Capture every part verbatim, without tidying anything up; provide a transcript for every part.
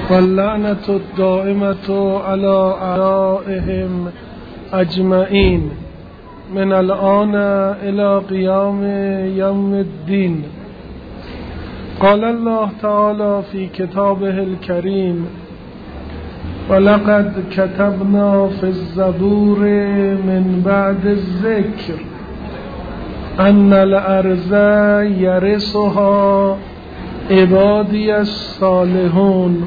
واللعنة الدائمة على أعدائهم أجمعين من الآن إلى قيام يوم الدين. قال الله تعالى في كتابه الكريم: ولقد كتبنا في الزبور من بعد الذكر أن الأرض يرثها عبادی الصالحون.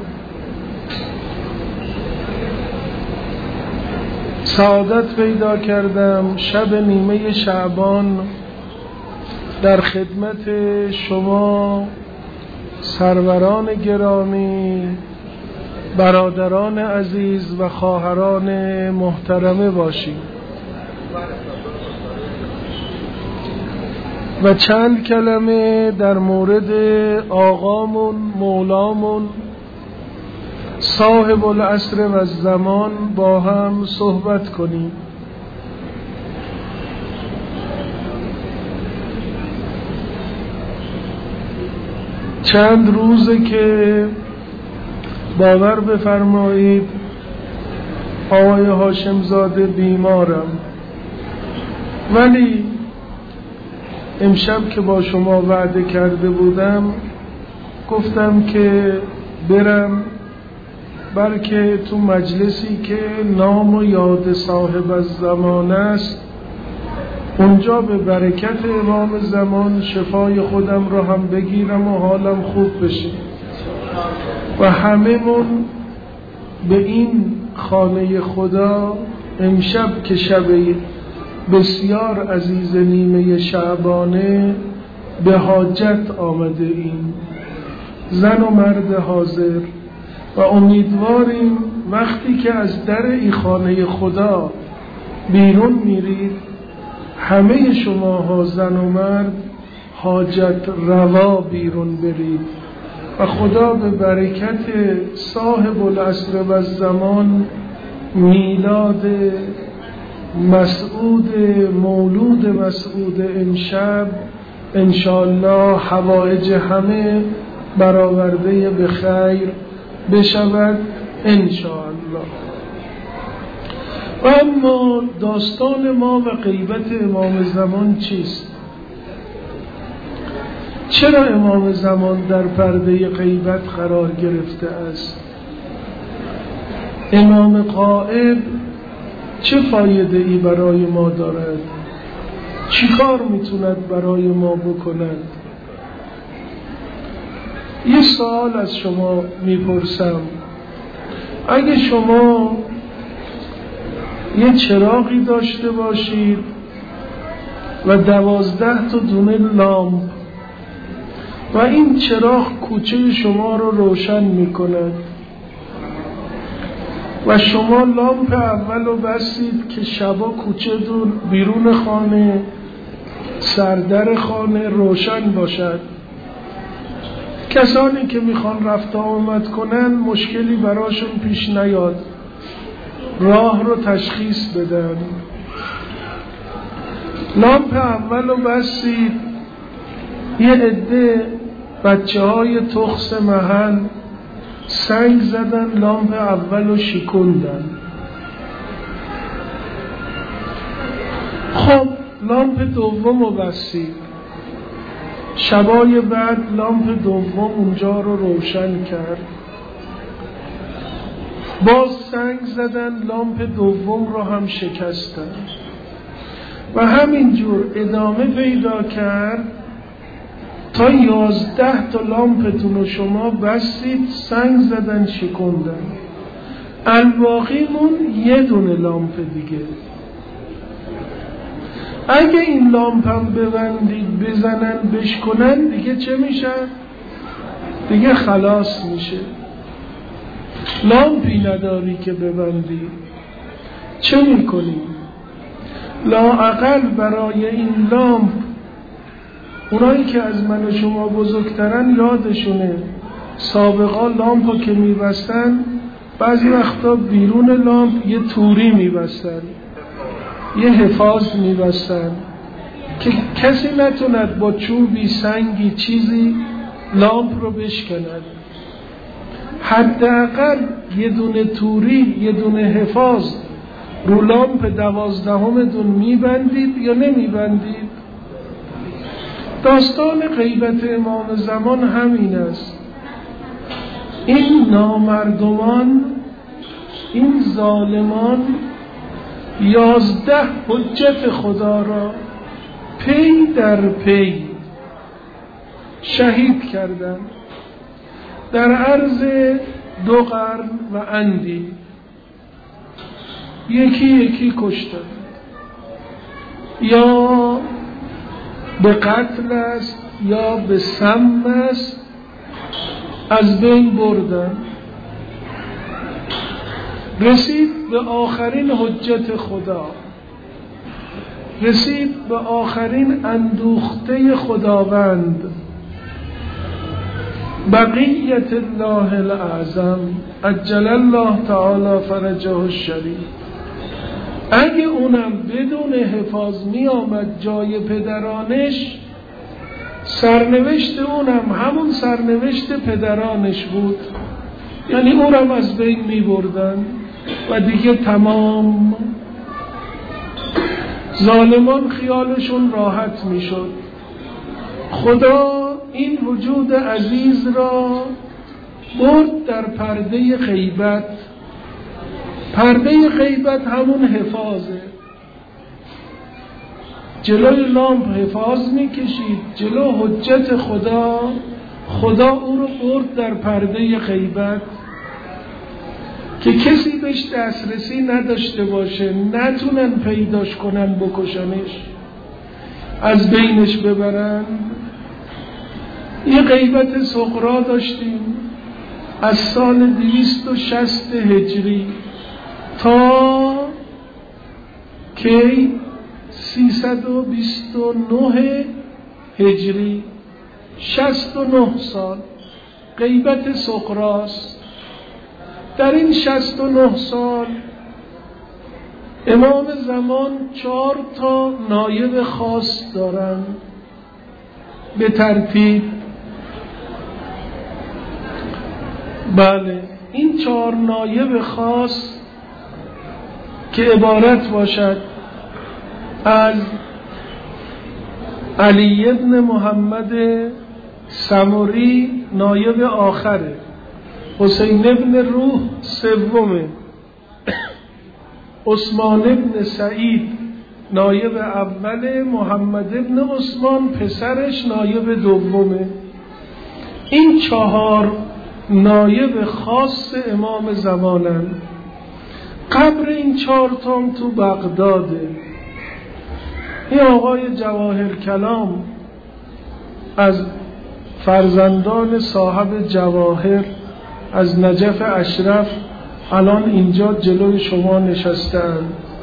سعادت پیدا کردم شب نیمه شعبان در خدمت شما سروران گرامی، برادران عزیز و خواهران محترمه باشیم و چند کلمه در مورد آقامون مولامون صاحب العصر و الزمان با هم صحبت کنیم. چند روزه که باور بفرمایید آقای هاشم زاده بیمارم، ولی امشب که با شما وعده کرده بودم گفتم که برم، بلکه تو مجلسی که نام و یاد صاحب الزمان است اونجا به برکت امام زمان شفای خودم رو هم بگیرم و حالم خوب بشه و همه من به این خانه خدا امشب که شب بسیار عزیز نیمه شعبانه به حاجت آمده ایم، زن و مرد حاضر، و امیدواریم وقتی که از در این خانه خدا بیرون میرید همه شما زن و مرد حاجت روا بیرون برید و خدا به برکت صاحب العصر و الزمان میلاد مسعود مولود مسعود امشب انشاءالله حوائج همه برآورده به خیر بشود انشاءالله. و اما داستان ما و غیبت امام زمان چیست؟ چرا امام زمان در پرده غیبت قرار گرفته است؟ امام غائب چه فایده ای برای ما دارد؟ چی کار میتوند برای ما بکند؟ یه سوال از شما میپرسم. اگه شما یه چراغی داشته باشید و دوازده تا دونه لامپ و این چراغ کوچه شما رو روشن میکند و شما لامپ اول رو بستید که شبا کوچه دون بیرون خانه سردر خانه روشن باشد، کسانی که میخوان رفت آمد کنن مشکلی براشون پیش نیاد، راه رو تشخیص بدن. لامپ اول رو بستید، یه عده بچه های تخس محل سنگ زدن لامپ اول رو شکوندن. خب لامپ دوم رو بستید، شبای بعد لامپ دوم اونجا رو روشن کرد، باز سنگ زدن لامپ دوم رو هم شکستن و همینجور ادامه پیدا کرد تا یازده تا لامپتون رو شما بستید سنگ زدن شکندن، الباقیمون یه دونه لامپ دیگه. اگه این لامپ هم ببندید بزنن بشکنن دیگه چه میشه؟ دیگه خلاص میشه. لامپی نداری که ببندی، چه میکنی؟ لااقل برای این لامپ اونایی که از من و شما بزرگترن یادشونه سابقا لامپو که میبستن بعضی وقتا بیرون لامپ یه توری میبستن، یه حفاظ میبستن که کسی نتوند با چوبی سنگی چیزی لامپ رو بشکند. حداقل یه دونه توری، یه دونه حفاظ رو لامپ دوازدهمتون میبندید یا نمیبندید؟ داستان غیبت امام زمان همین است. این نامردمان، این ظالمان یازده حجت خدا را پی در پی شهید کردند در عرض دو قرن و اندی، یکی یکی کشتند، یا به قتل است یا به سم است، از بین بردن. رسید به آخرین حجت خدا، رسید به آخرین اندوخته خداوند، بقیت الله الاعظم عجل الله تعالی فرجه الشریف. اگه اونم بدون حفاظ می آمد جای پدرانش، سرنوشت اونم همون سرنوشت پدرانش بود، یعنی اونم از بین می بردن و دیگه تمام. ظالمان خیالشون راحت می شد. خدا این وجود عزیز را برد در پرده غیبت. پرده غیبت همون حفاظه. جلوی لامپ حفاظ می کشید، جلو حجت خدا، خدا او رو برد در پرده غیبت که کسی بهش دسترسی نداشته باشه، نتونن پیداش کنن بکشنش، از بینش ببرن. یه غیبت صغرا داشتیم از سال دویست و شصت هجری تا که سیصد و بیست و نه هجری، شصت و نه سال غیبت صغراست. در این شصت و نه سال امام زمان چهار تا نایب خاص دارن به ترتیب. بله، این چهار نایب خاص که عبارت باشد از علی ابن محمد سمری نایب آخره، حسین ابن روح سومه، عثمان ابن سعید نایب اوله، محمد ابن عثمان پسرش نایب دومه. این چهار نایب خاص امام زمانن. قبر این چهار تام تو بغداده. این آقای جواهر کلام از فرزندان صاحب جواهر از نجف اشرف الان اینجا جلوی شما نشستن.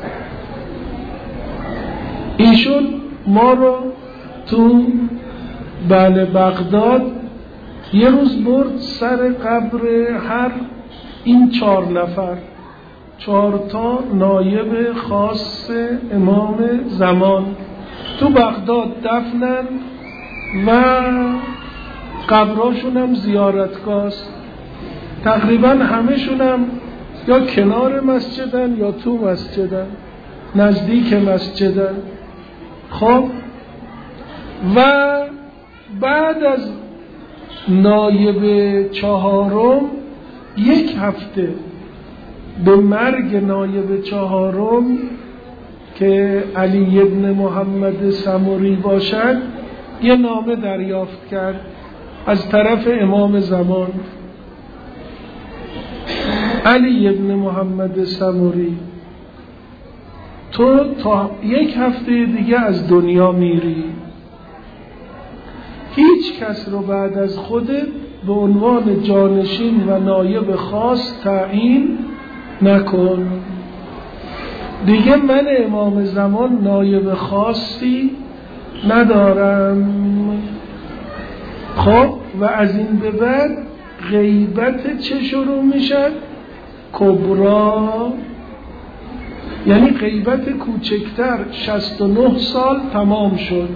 ایشون ما رو تو بله بغداد یه روز برد سر قبر هر این چهار نفر، چهار تا نایب خاص امام زمان تو بغداد دفنن و قبراشون هم زیارتگاه است. تقریبا همشون هم یا کنار مسجدن یا تو مسجدن، نزدیک مسجدن. خب و بعد از نایب چهارم یک هفته به مرگ نایب چهارم که علی ابن محمد سمری باشد یه نامه دریافت کرد از طرف امام زمان. علی ابن محمد سمری، تو تا یک هفته دیگه از دنیا میری، هیچ کس رو بعد از خودت به عنوان جانشین و نایب خاص تعیین نکن. دیگه من امام زمان نایب خاصی ندارم. خب و از این به بعد غیبت چه شروع میشه؟ کبرا، یعنی غیبت کوچکتر. شصت و نه سال تمام شد،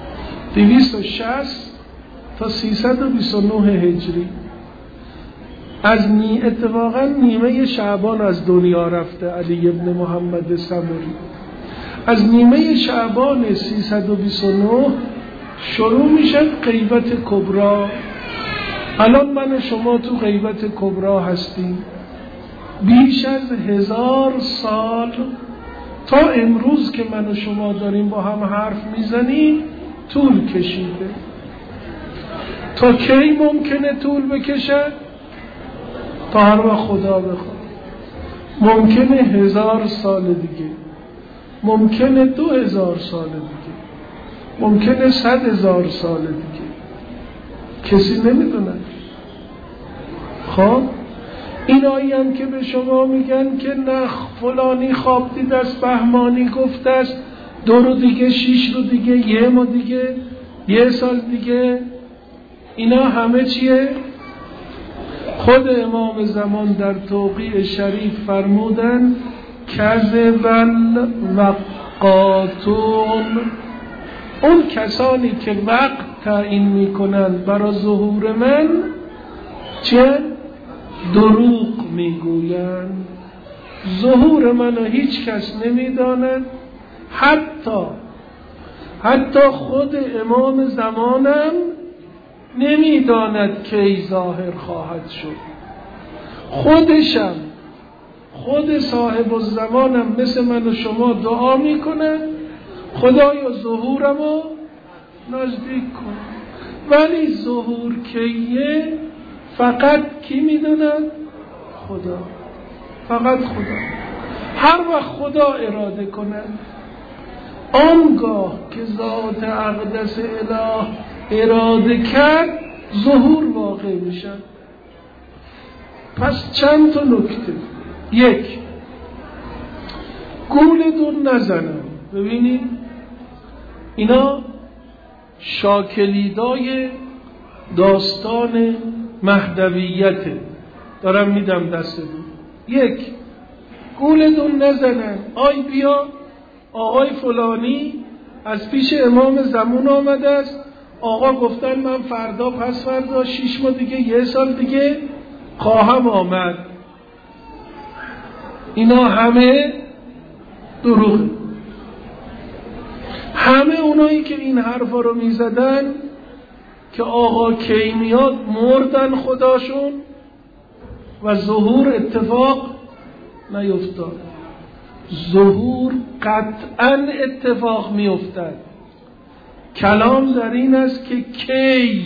دویست و شصت تا سیصد و بیست و نه هجری. از نی اتفاقا نیمه شعبان از دنیا رفته علی ابن محمد سمری. از نیمه شعبان سیصد و بیست و نه شروع میشه غیبت کبرا. الان من و شما تو غیبت کبرا هستیم. بیش از هزار سال تا امروز که من و شما داریم با هم حرف میزنیم طول کشیده. تا کی ممکنه طول بکشه؟ تا هر وقت خدا بخواد. ممکنه هزار سال دیگه، ممکنه دو هزار سال دیگه، ممکنه صد هزار سال دیگه، کسی نمیدونه. خب این آیه هم که به شما میگن که نخ فلانی خواب دید است، بهمانی گفت است، دو رو دیگه، شیش رو دیگه، یه ماه دیگه، یه سال دیگه، اینا همه چیه؟ خود امام زمان در توقیع شریف فرمودن کذبن وقاتون، اون کسانی که وقت تعیین میکنند برای ظهور من چه؟ دروغ میگویند. ظهور منو هیچ کس نمیداند، حتی حتی خود امام زمانم نمیداند کی ظاهر خواهد شد. خودشم، خود صاحب الزمانم مثل من و شما دعا میکنه خدایا ظهورمو نزدیک کن، ولی ظهور کیه فقط کی میدونه؟ خدا. فقط خدا. هر وقت خدا اراده کنه، آنگاه که ذات اقدس اله اراده کرد ظهور واقع میشه. پس چند تا نکته. یک، گولتون نزنم. ببینید اینا شاکلیدای داستان مهدویته، دارم میدم دستتون. یک، گولتون نزنن. آی بیا آقای فلانی از پیش امام زمان آمده است، آقا گفتن من فردا پس فردا شیش ماه دیگه یه سال دیگه خواهم آمد. اینا همه دروغ. همه اونایی که این حرفا رو میزدن که آقا کی میاد مردن خداشون و ظهور اتفاق نیفتاد. ظهور قطعا اتفاق میافتد. کلام در این است که کی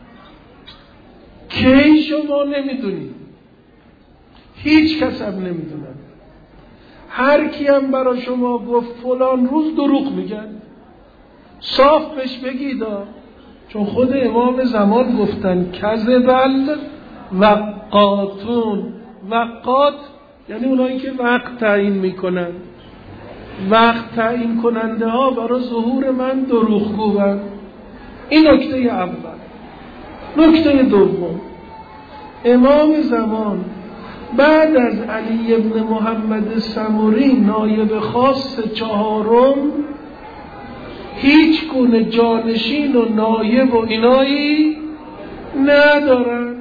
کی شما نمیدونید، هیچ کس هم نمیدونه. هر کی هم برای شما گفت فلان روز دروغ میگن، صاف بهش بگید، چون خود امام زمان گفتن کذبل وقاتون. وقات یعنی اونایی که وقت تعیین میکنن، وقت تعیین کننده ها برای ظهور من دروغگوان. این نکته اول. نکته دوم، امام زمان بعد از علی ابن محمد سمری نایب خاص چهارم هیچ گونه جانشین و نایب و اینایی ندارن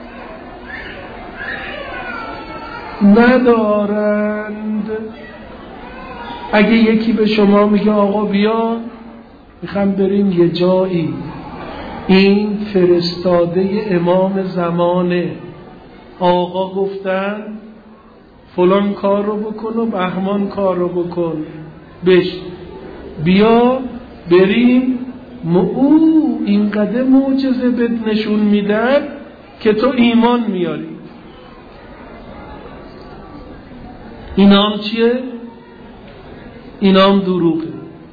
ندارند. اگه یکی به شما میگه آقا بیا میخوام بریم یه جایی، این فرستاده امام زمانه، آقا گفتن فلان کار رو بکن و بهمان کار رو بکن، بش بیا بریم، او اینقدر معجزه بهت نشون میدن که تو ایمان میاری. اینام چیه؟ اینام دروغه.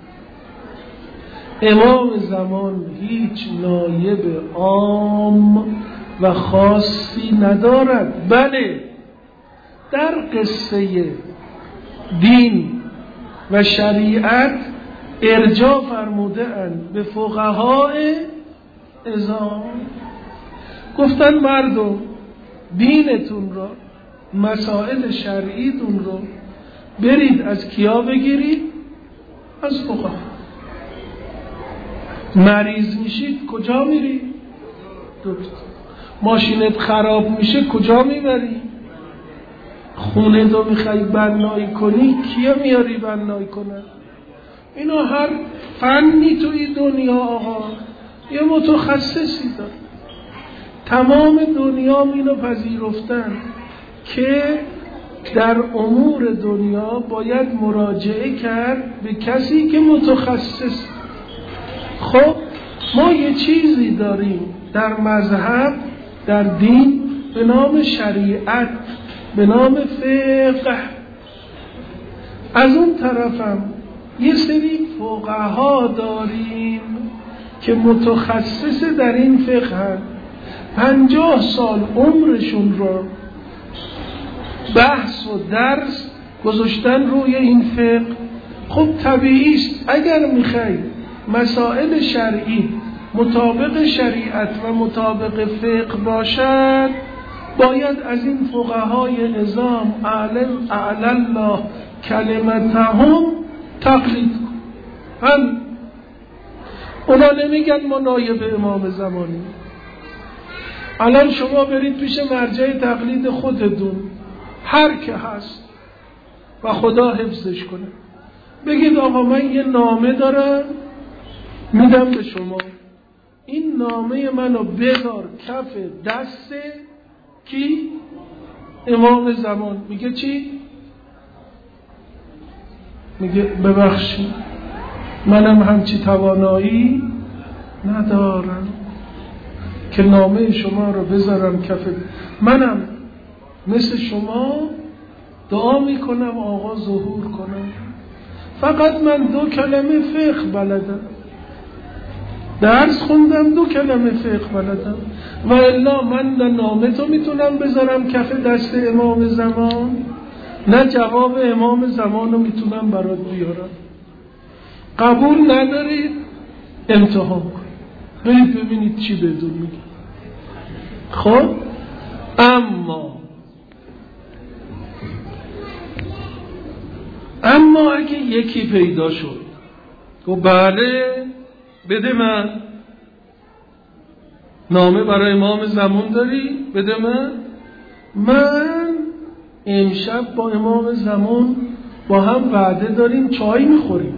امام زمان هیچ نایب عام و خاصی ندارد. بله در قصه دین و شریعت ارجاع فرموده اند به فقهای اعظام. گفتن مردم دینتون را، مسائل شرعیتون رو برید از کیا بگیرید؟ از فقها. مریض میشید کجا میرید؟ دکتر. ماشینت خراب میشه کجا میبری؟ خونه دو میخوای بنایی کنی کیا میاری بنایی کنن؟ اینا هر فنی توی دنیا آقا یه متخصصی داره. تمام دنیا اینو پذیرفتن که در امور دنیا باید مراجعه کرد به کسی که متخصص. خب ما یه چیزی داریم در مذهب، در دین، به نام شریعت، به نام فقه. از اون طرفم یه سری فقها داریم که متخصص در این فقه هست، پنجاه سال عمرشون رو بحث و درس گذاشتن روی این فقه. خب طبیعی است اگر میخوای مسائل شرعی مطابق شریعت و مطابق فقه باشد، باید از این فقهای عظام اعلی الله کلمتهم تقلید کن. هم اونا نمیگن ما نایب امام زمانی. الان شما برید پیش مرجع تقلید خودتون، هر که هست و خدا حفظش کنه، بگید آقا من یه نامه دارم میدم به شما، این نامه منو بذار کف دست کی؟ امام زمان. میگه چی؟ میگه ببخشید منم همچی توانایی ندارم که نامه شما رو بذارم کف. منم مثل شما دعا میکنم آقا ظهور کنم، فقط من دو کلمه فقه بلدم، درس خوندم، دو کلمه فقه بلدم، و الا من نه نامه تو میتونم بذارم کف دست امام زمان، نه جواب امام زمان رو میتونم برات بیارم. قبول ندارید امتحان کن، برید ببینید چی بدون میگه. خب اما اما اگه یکی پیدا شد گفت بله بده من نامه برای امام زمان داری؟ بده من من امشب با امام زمان با هم وعده داریم چای میخوریم،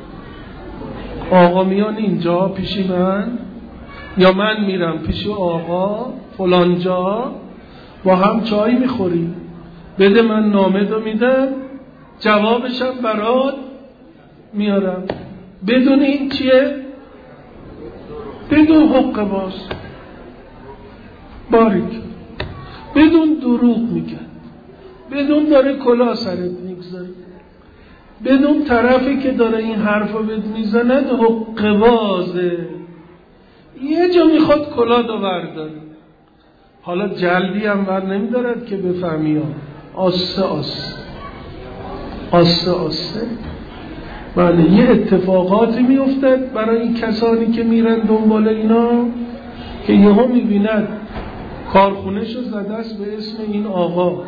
آقا میان اینجا پیش من یا من میرم پیش آقا فلان جا با هم چای میخوریم، بده من نامه دو میدم جوابشم برات میارم. بدون این چیه؟ بدون حق باز باریک، بدون دروغ میگه، بدون داره کلاه سرت میگذاره، بدون طرفی که داره این حرفو بهت میزند حق بازه، یه جا میخواد کلاه دو برداره. حالا جلدی هم بر نمیدارد که بفهمی ها، آسه آسه آسه آسه. بله یه اتفاقاتی میافتد برای این کسانی که میرن دنبال اینا که یهو میبیند کارخونهشو زده است به اسم این آقا،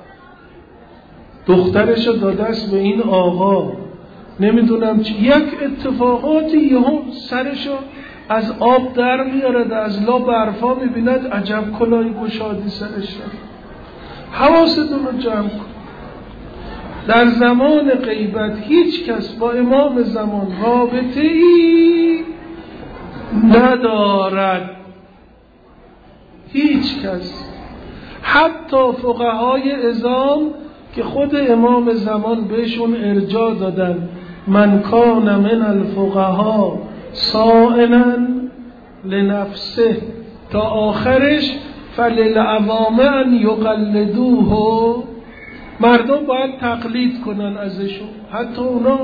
دخترشو داده است به این آقا، نمیدونم چی، یک اتفاقاتی یهو سرشو از آب در میارد، از لا برفا میبیند عجب کلاهی گشادی سرش. حواستون رو جمع کن. در زمان غیبت هیچ کس با امام زمان رابطه ای ندارد، هیچ کس، حتی فقهای عظام که خود امام زمان بهشون ارجاع دادن من کان من الفقها صائنا لنفسه تا آخرش فللعوام ان یقلدوه، مردم باید تقلید کنن ازشون، حتی اونا.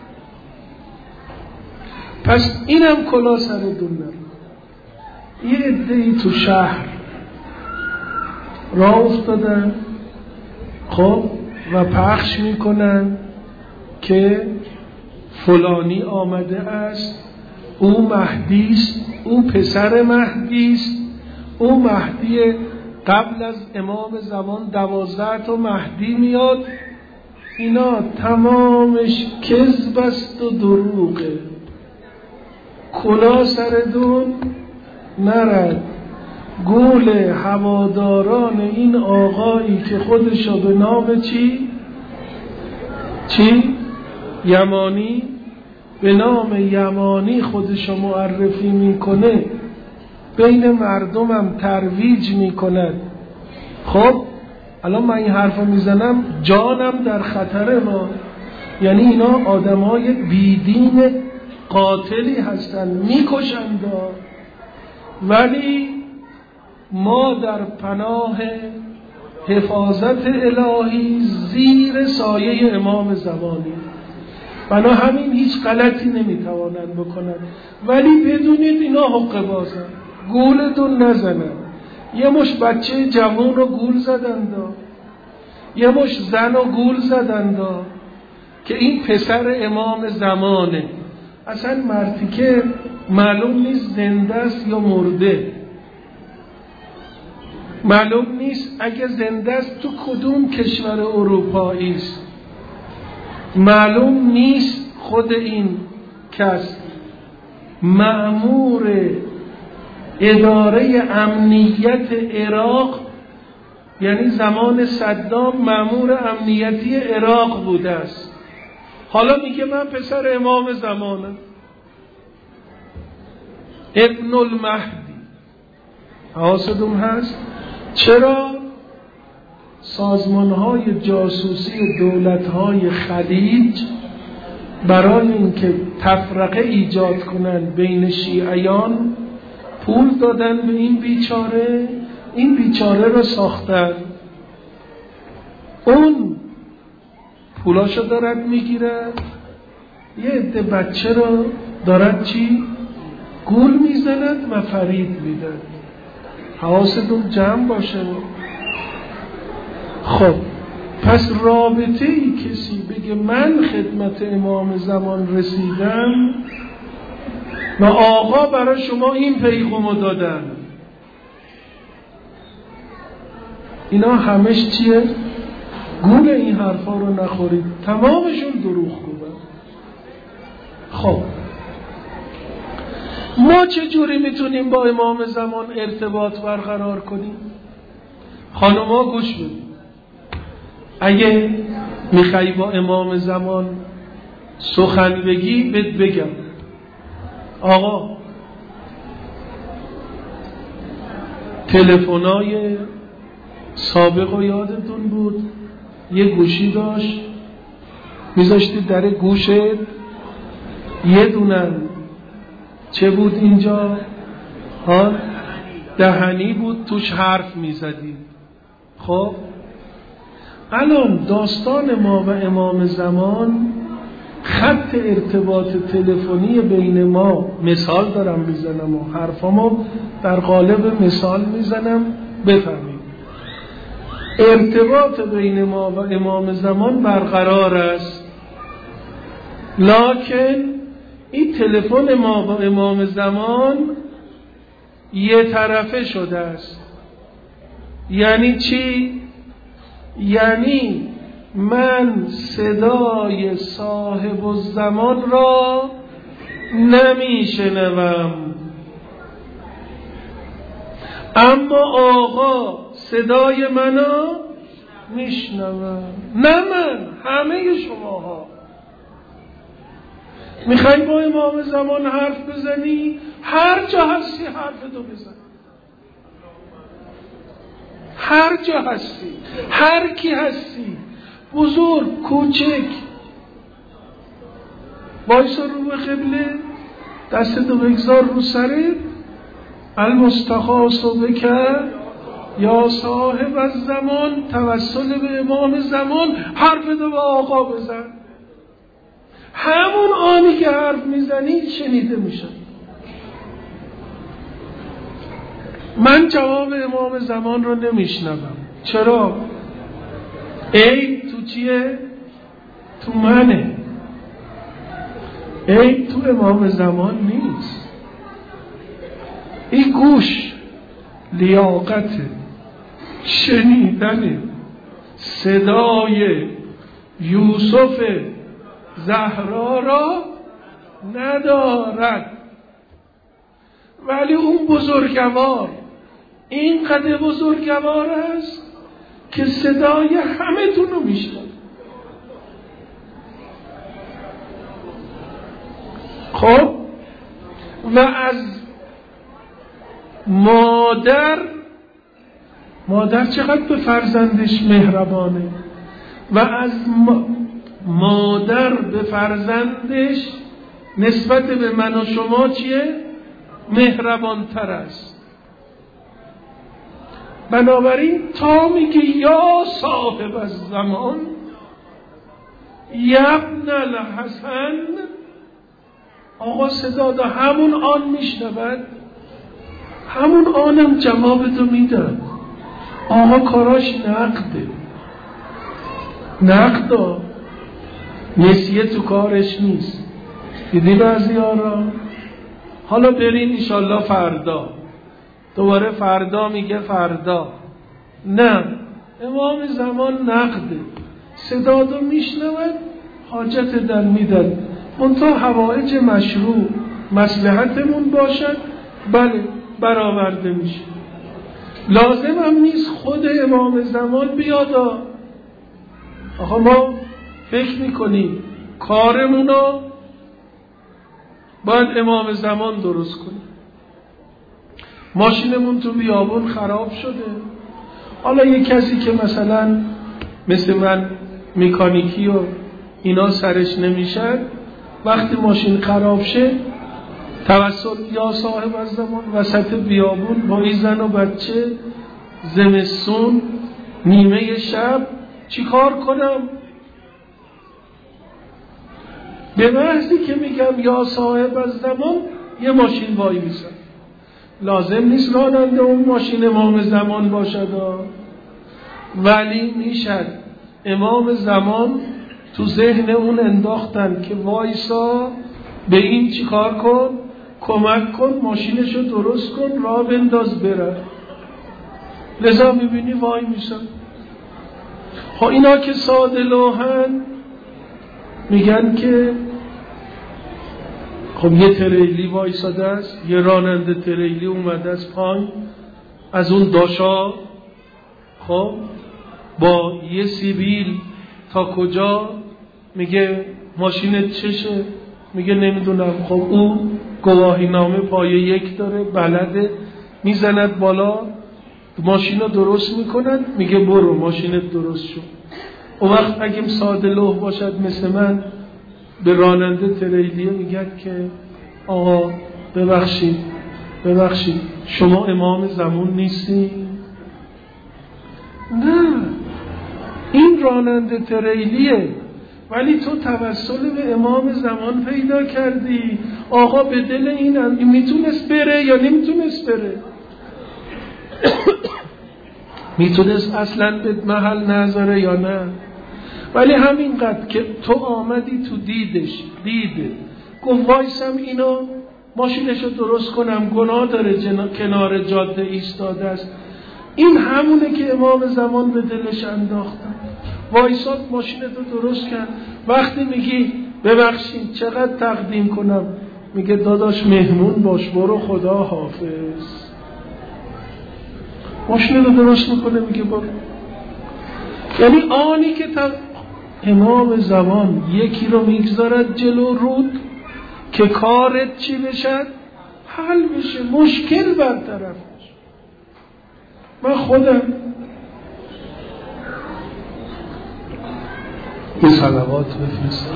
پس اینم کلا سر دون نره. یه عده‌ای تو شهر راه افتادن خب و پخش میکنن که فلانی آمده است، او مهدی است، او پسر مهدی است، او مهدی قبل از امام زمان دوازده تا مهدی میاد. اینا تمامش کذب است و دروغه، کلا سر دون نرد. گول هواداران این آقایی که خودشو به نام چی؟ چی؟ یمانی، به نام یمانی خودشو معرفی میکنه، بین مردمم ترویج میکند. خب الان من این حرفو میزنم جانم در خطره ما، یعنی اینا آدمای بیدین قاتلی هستن، میکشند، ولی ما در پناه حفاظت الهی زیر سایه امام زمانی، بنا همین هیچ غلطی نمیتوانند بکنند. ولی بدونید اینا حقه بازن، گولتون نزنن. یه مش بچه جوان رو گول زدند، یه مش زن رو گول زدند که این پسر امام زمانه. اصلا مردی که معلوم نیست زنده است یا مرده، معلوم نیست اگه زنده است تو کدوم کشور اروپایی است، معلوم نیست خود این کس مأمور اداره امنیت عراق، یعنی زمان صدام مأمور امنیتی عراق بوده است، حالا میگه من پسر امام زمانم، ابن المهدی. حواستون هست؟ چرا؟ سازمانهای جاسوسی دولتهای خلیج برای اینکه تفرقه ایجاد کنن بین شیعیان پول دادن به این بیچاره، این بیچاره رو ساختن، اون پولاشو دارد میگیره، یه عده بچه رو دارد چی؟ گول میزند و فرید میدن. حواستون جمع باشه. خب پس رابطه ای کسی بگه من خدمت امام زمان رسیدم و آقا برای شما این پیغامو دادن، اینا همش چیه؟ گول این حرفا رو نخورید، تمامشون دروغ گوین. خب ما چجوری میتونیم با امام زمان ارتباط برقرار کنیم؟ خانوما گوش بدید، اگه میخوای با امام زمان سخن بگی بهت بگم. آقا تلفن‌های سابق و یادتون بود یه گوشی داشت میذاشتی در گوشت، یه دونن چه بود اینجا؟ ها دهنی بود توش حرف میزدی. خب الان داستان ما و امام زمان خط ارتباط تلفنی بین ما، مثال دارم میزنم و حرفامو در قالب مثال میزنم بفهمید، ارتباط بین ما و امام زمان برقرار است، لکن این تلفن ما با امام زمان یه طرفه شده است. یعنی چی؟ یعنی من صدای صاحب الزمان را نمیشنوم، اما آقا صدای منو میشنوم. نه من، همه شماها میخوای با امام زمان حرف بزنی، هر جا هستی حرف دو بزن، هر جا هستی، هر کی هستی، بزرگ کوچک، وایسا رو به قبله، دستتو بگذار رو سرت، المستخاص بک یا صاحب الزمان، توسل به امام زمان، حرف دو به آقا بزن. همون آنی که حرف میزنی شنیده میشه. من جواب امام زمان رو نمیشنوم. چرا؟ عیب تو چیه؟ تو منه. عیب تو امام زمان نیست. این گوش لیاقت شنیدن صدای یوسف زهرا را ندارد، ولی اون بزرگوار اینقدر بزرگوار است که صدای همه تون رو میشنوه. خب و از مادر مادر چقدر به فرزندش مهربانه و از مادر به فرزندش نسبت به من و شما چیه؟ مهربان تر است. بنابراین تا میگه یا صاحب الزمان یبن الحسن، آقا صدا دا همون آن میشنود، همون آنم جواب تو میدن. آقا کاراش نقده، نقده، نسیه تو کارش نیست. دیدی بعضی ها را؟ حالا برین انشالله فردا، دوباره فردا میگه فردا. نه، امام زمان نقده، صدا دو میشنود، حاجت در میدن، منتها حوائج مشروع مصلحتمون باشد، بله برآورده میشه. لازم هم نیست خود امام زمان بیاد. آخه ما فکر میکنیم کارمونو باید امام زمان درست کنیم. ماشینمون تو بیابون خراب شده، حالا یک کسی که مثلا مثل من مکانیکی و اینا سرش نمیشد، وقتی ماشین خراب شه توسط یا صاحب الزمان وسط بیابون با این زن و بچه زمستون نیمه شب چی کار کنم؟ به محضی که میگم یا صاحب الزمان یه ماشین وای میسن. لازم نیست راننده اون ماشین امام زمان باشد، ولی میشد امام زمان تو ذهن اون انداختن که وایسا به این چی کار کن، کمک کن، ماشینشو درست کن، راه بنداز بره. لذا میبینی وای میسن. خب اینا که ساده لوحن میگن که خب یه تریلی وایساده است، یه راننده تریلی اومده از پایین از اون داشا، خب با یه سیبیل تا کجا، میگه ماشینت چشه؟ میگه نمیدونم. خب اون گواهی نامه پایه یک داره، بلده، میزند بالا، ماشین رو درست میکند، میگه برو ماشینت درست شد. اون وقت اگه ساده لوح باشد مثل من، به راننده تریلیه میگه که آقا ببخشید ببخشید شما امام زمان نیستی؟ نه، این راننده تریلیه، ولی تو توسل به امام زمان پیدا کردی. آقا به دل این هم میتونست بره یا نمیتونست بره؟ میتونست اصلا به محل نذاره یا نه؟ ولی همینقدر که تو آمدی تو دیدش، دیده گفت وایسم اینو ماشینشو درست کنم، گناه داره جنا... کنار جاده ایستاده است، این همونه که امام زمان به دلش انداختن. وایساد ماشینتو درست کرد. وقتی میگی ببخشید چقدر تقدیم کنم، میگه داداش مهمون باش، برو خدا حافظ. ماشینتو درست میکنه، میگه برو. یعنی آنی که تا امام زمان یکی رو میگذارد جلو رود که کارت چی بشد؟ حل بشه، مشکل برطرف بشه. من خودم یه صلوات بفرستم.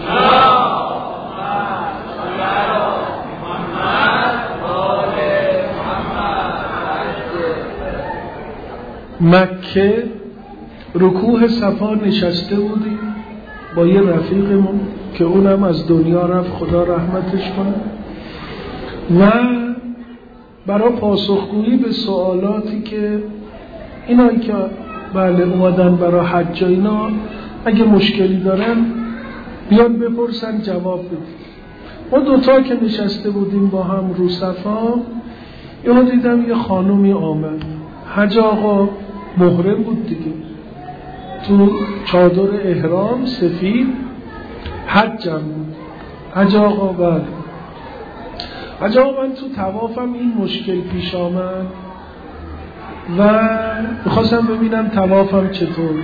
مکه رکوع صفا نشسته بودیم با یه رفیقمون که اونم از دنیا رفت، خدا رحمتش کنه، و برای پاسخگویی به سوالاتی که اینایی که بله اومدن برای حج و اینا اگه مشکلی دارن بیان بپرسن جواب بدیم. ما دوتا که نشسته بودیم با هم رو صفا، یه دیدم یه خانومی آمد، حج آقا محرم بود دیگه، تو چادر احرام سفید حجم بود. حج آقا بله حج آقا من تو طوافم این مشکل پیش آمد، و میخواستم ببینم طوافم چطور.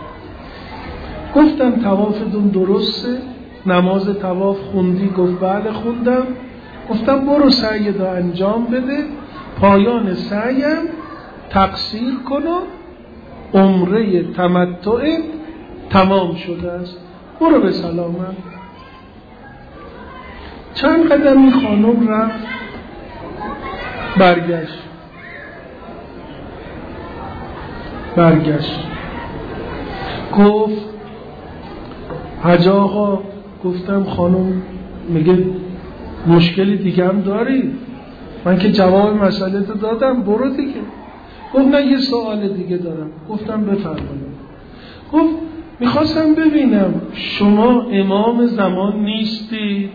گفتم طوافتون درسته؟ نماز طواف خوندی؟ گفت بله خوندم. گفتم برو سعی دا انجام بده، پایان سعیم تقصیر کنم، عمره تمتع تمام شده است، برو به سلامت. چند قدم این خانم رفت، برگشت برگشت گفت حاج آقا، گفتم خانم میگه مشکلی دیگه هم داری؟ من که جواب مسئله تو دادم، برو دیگه. گفت نه یه سوال دیگه دارم. گفتم بفرمایید. گفت میخواستم ببینم شما امام زمان نیستی؟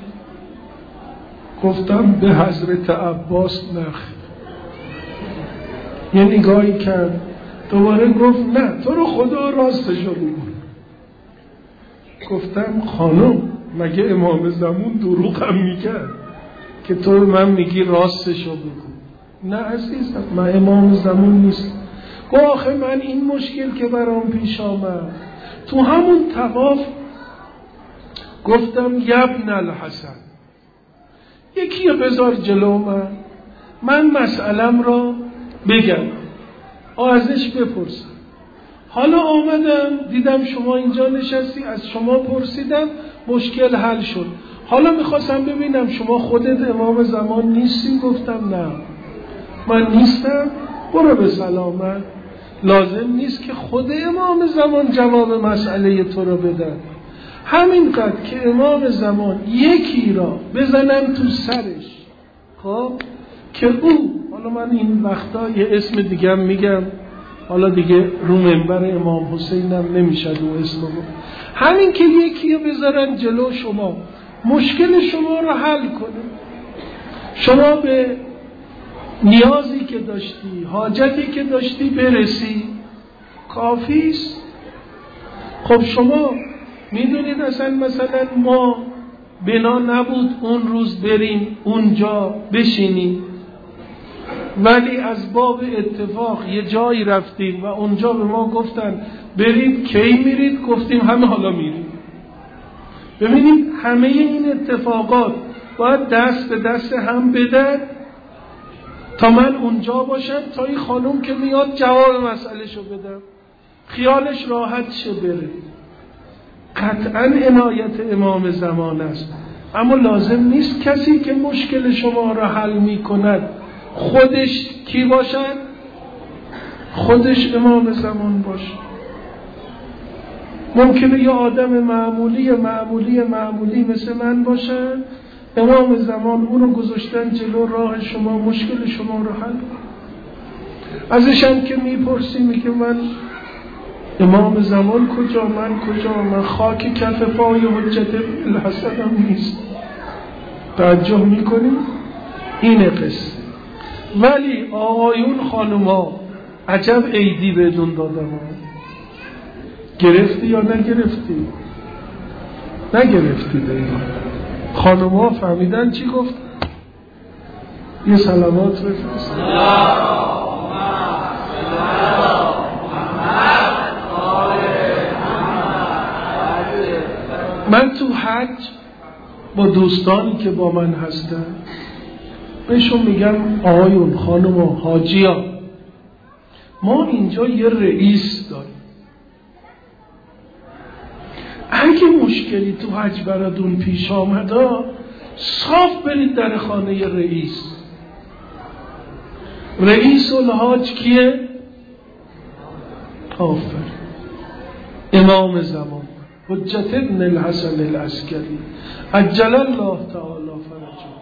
گفتم به حضرت عباس نخ. یه نگاهی کرد، دوباره گفت نه تو رو خدا راستشو بگو. گفتم خانم مگه امام زمان دروغ هم میکرد که تو من میگی راستشو بگو؟ نه عزیزم من امام زمان نیست. گفت آخه من این مشکل که برام پیش آمد تو همون طواف، گفتم یبن الحسن یکی رو بذار جلو من، من مسئلم را بگم، ازش بپرسم. حالا آمدم دیدم شما اینجا نشستی، از شما پرسیدم، مشکل حل شد. حالا میخواستم ببینم شما خودت امام زمان نیستی؟ گفتم نه من نیستم، برو به سلامت. لازم نیست که خود امام زمان جواب مسئله تو رو بدن. همینقدر که امام زمان یکی را بزنن تو سرش، خب که او، حالا من این وقتا یه اسم دیگه هم میگم، حالا دیگه رو منبر امام حسین هم نمیشد او اسم رو، همین که یکی رو بذارن جلو شما مشکل شما رو حل کنه، شما به نیازی که داشتی، حاجتی که داشتی برسی، کافیست. خب شما میدونید اصلا مثلا ما بنا نبود اون روز بریم اونجا بشینیم، ولی از باب اتفاق یه جایی رفتیم و اونجا به ما گفتن برید، کی میرید؟ گفتیم همه حالا میریم. ببینید همه این اتفاقات باید دست به دست هم بدن تا من اونجا باشم، تا این خانم که میاد جواب مسئله شو بدم، خیالش راحت شه بره. قطعا عنایت امام زمان است، اما لازم نیست کسی که مشکل شما را حل می کند خودش کی باشد؟ خودش امام زمان باشد. ممکنه یه آدم معمولی معمولی معمولی مثل من باشه، امام زمان اونو گذاشتن جلو راه شما، مشکل شما رو حل. ازش هم که میپرسی میگه من امام زمان کجا، من کجا، من خاک کف پای حجت الحسن هم نیست. توجه میکنیم؟ اینه قصه. ولی آقایون خانوما عجب عیدی بدون دادم. گرفتی یا نگرفتی؟ نگرفتی دیگه. خانوما فهمیدن چی گفت؟ یه صلوات بفرست. من تو حج با دوستانی که با من هستن بهشون میگم آقایون خانوما حاجیان، ما اینجا یه رئیس داریم. اگه مشکلی تو حج براتون پیش آمده صاف برید در خانه رئیس. رئیس الحاج کیه؟ آفر امام زمان حجت ابن الحسن العسکری عجل الله تعالی فرجه.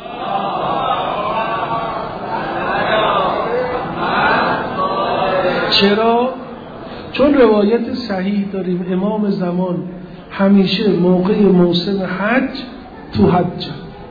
چرا؟ چون روایت صحیح داریم امام زمان همیشه موقع موسم حج تو حج.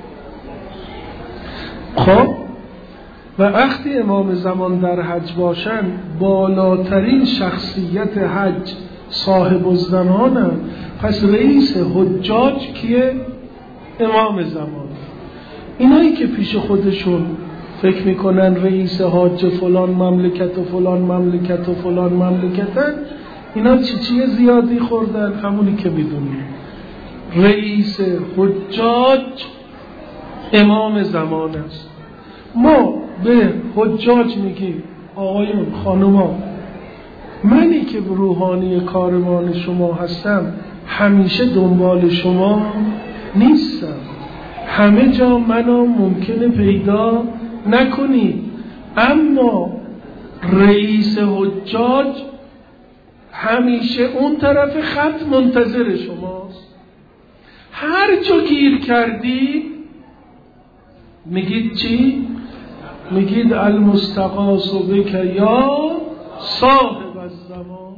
خب و وقتی امام زمان در حج باشن بالاترین شخصیت حج صاحب الزمانه، پس رئیس حجاج کیه؟ امام زمان. اینایی که پیش خودشون فکر میکنن رئیس حاج فلان مملکت و فلان مملکت و فلان مملکتن. اینا چی چی زیادی خوردن؟ همونی که میدونی رئیس حجاج امام زمان است. ما به حجاج میگیم آقایون خانوما، منی که روحانی کاروان شما هستم همیشه دنبال شما نیستم، همه جا منو ممکنه پیدا نکنی، اما رئیس حجاج همیشه اون طرف خط منتظر شماست. هر جا گیر کردی میگید چی؟ میگید المستغاث بک یا صاحب الزمان.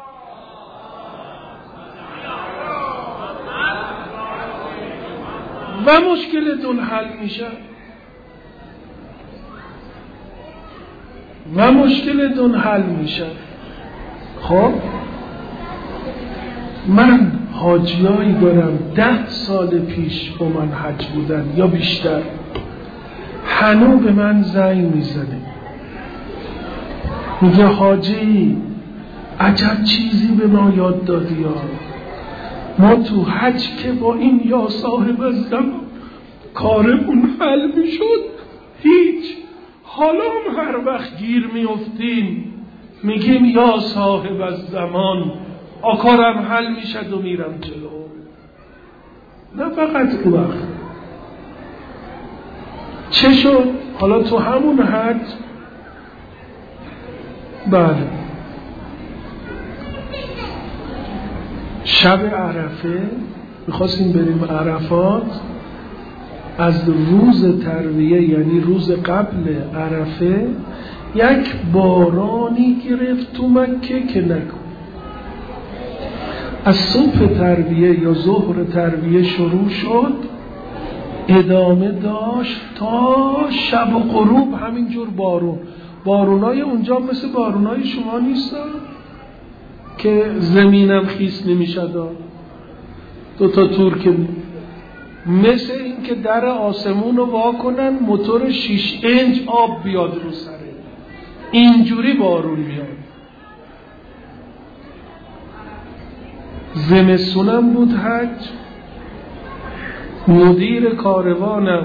و مشکلتون حل میشه و مشکلتون حل میشه. خب من حاجیایی دارم ده سال پیش با من حج بودن یا بیشتر، هنو به من زنگ میزنه میگه حاجی عجب چیزی به ما یاد دادی ها، ما تو حج که با این یا صاحب الزمان کارمون حل میشد، هیچ، حالا هم هر وقت گیر میافتیم میگیم یا صاحب الزمان، آکارم حل میشد و میرم جلو. نه فقط او وقت چه شد؟ حالا تو همون حج بله شب عرفه میخواستیم بریم عرفات، از روز ترویه یعنی روز قبل عرفه یک بارانی گرفت تو مکه که نکن. از صبح ترویه یا ظهر ترویه شروع شد، ادامه داشت تا شب و غروب همینجور بارون. بارونای اونجا مثل بارونای شما نیست که زمینم خیس نمیشد، دو تا تور که مثل این که در آسمون رو وا کنن موتور شیش انج آب بیاد رو سره، اینجوری بارون میاد. زمستونم بود حج، مدیر کاروانم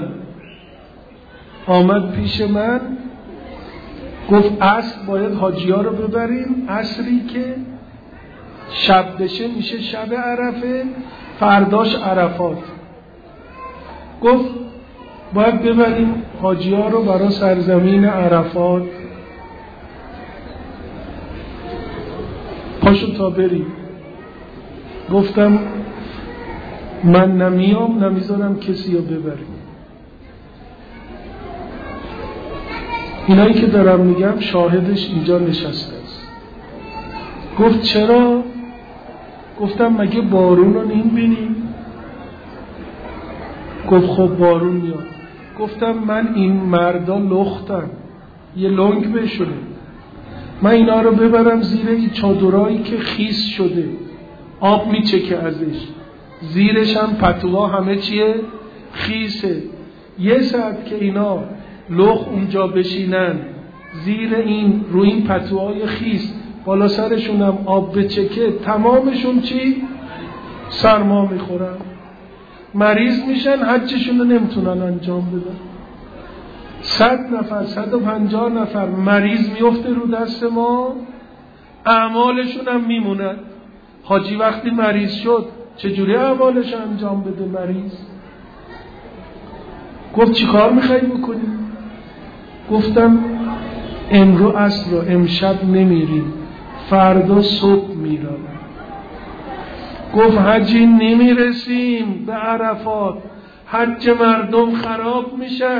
آمد پیش من گفت عصر باید حاجی ها رو ببریم، عصری که شب بشه میشه شب عرفه، فرداش عرفات. گفت باید ببریم حاجی ها رو برای سرزمین عرفات، پاشو تا بریم. گفتم من نمیام نمیذارم کسی رو ببریم. اینایی که دارم میگم شاهدش اینجا نشسته است. گفت چرا؟ گفتم مگه بارون رو نمیبینی؟ گفت خب بارون میاد. گفتم من این مردا لختم، یه لنگ بشونه، من اینا رو ببرم زیر این چادرایی که خیس شده، آب میچکه ازش، زیرش هم پتوها همه چیه؟ خیسه. یه ساعت که اینا لخ اونجا بشینن زیر این رو این پتوهای خیس، بالا سرشون هم آب بچکه، تمامشون چی؟ سرما میخورن، مریض میشن، حجشون رو نمیتونن انجام بدن. صد نفر صد و پنجاه نفر مریض میفته رو دست ما، اعمالشون هم میمونن. حاجی وقتی مریض شد چجوری اعمالش انجام بده مریض؟ گفت چی کار میخوایی بکنی؟ گفتم امرو عصر رو امشب نمیریم، فردا صبح میرم. گفت حجی نمیرسیم به عرفات، حج مردم خراب میشن.